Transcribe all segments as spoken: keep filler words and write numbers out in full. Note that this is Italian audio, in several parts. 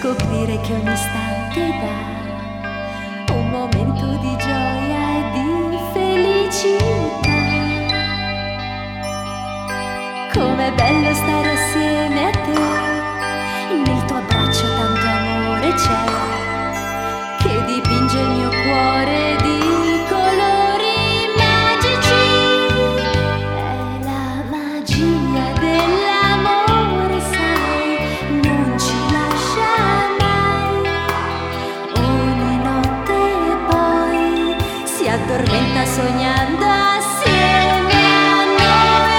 scoprire che ogni istante dà un momento di gioia e di felicità. Com'è bello stare assieme a te, nel tuo abbraccio tanto amore c'è, che dipinge il mio cuore di colori magici. È la magia dell'amore, sai, non ci lascia mai. Ogni notte poi si addormenta sognando assieme a noi.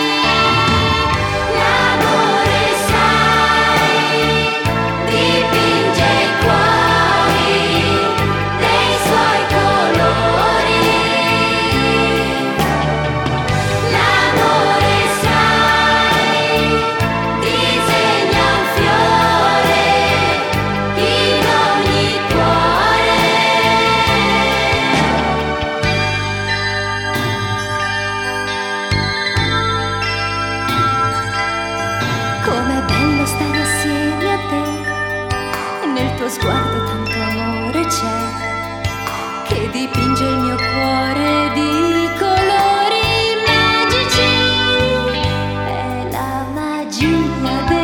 L'amore, sai, dipinge i cuori dei suoi colori. L'amore, sai, disegna un fiore in ogni cuore. Com'è bello stare assieme a te, nel tuo sguardo tanto amore c'è, che dipinge il mio cuore di colori magici. È la magia